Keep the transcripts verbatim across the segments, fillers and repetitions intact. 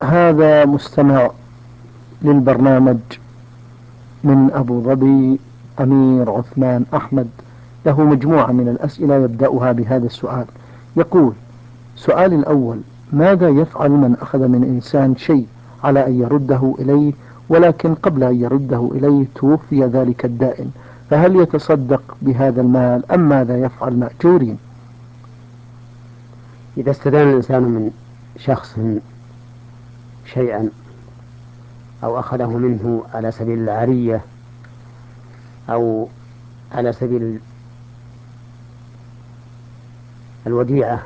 هذا مستمع للبرنامج من أبو ظبي، أمير عثمان أحمد، له مجموعة من الأسئلة يبدأها بهذا السؤال. يقول: سؤالي الأول: ماذا يفعل من أخذ من إنسان شيء على أن يرده إليه، ولكن قبل أن يرده إليه توفي ذلك الدائن، فهل يتصدق بهذا المال أم ماذا يفعل مأجورين؟ إذا استدان الإنسان من شخص شيئا أو أخذه منه على سبيل العارية أو على سبيل الوديعة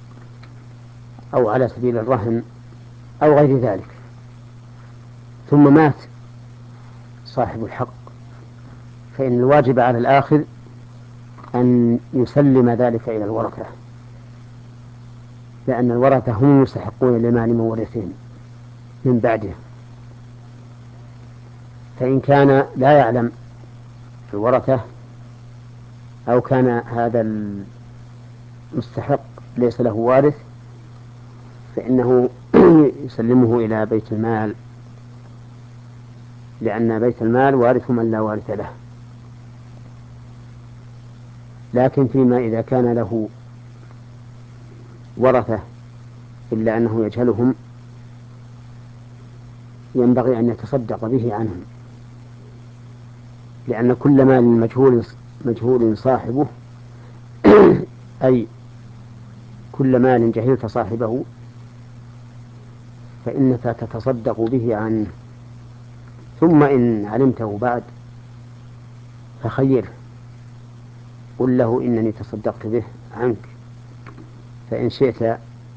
أو على سبيل الرهن أو غير ذلك، ثم مات صاحب الحق، فإن الواجب على الآخذ أن يسلم ذلك إلى الورثة، لأن الورثة هم المستحقون لمال مورثهم من بعده. فإن كان لا يعلم الورثة أو كان هذا المستحق ليس له وارث، فإنه يسلمه إلى بيت المال، لأن بيت المال وارث من لا وارث له. لكن فيما إذا كان له ورثة إلا أنه يجهلهم، ينبغي أن يتصدق به عنهم، لأن كل مال مجهول مجهول صاحبه أي كل مال جهلت صاحبه فإنك تتصدق به عنه، ثم إن علمته بعد فخيره، قل له إنني تصدقت به عنك، فإن شئت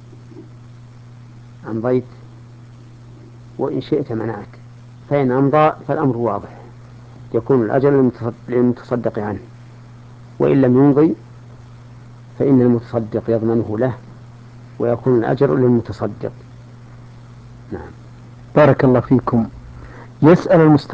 أمضيت وإن شئت منعت، فإن أمضى فالأمر واضح، يكون الأجر للمتصدق عنه، وإن لم يمضي فإن المتصدق يضمنه له ويكون الأجر للمتصدق. نعم. بارك الله فيكم. يسأل المستمع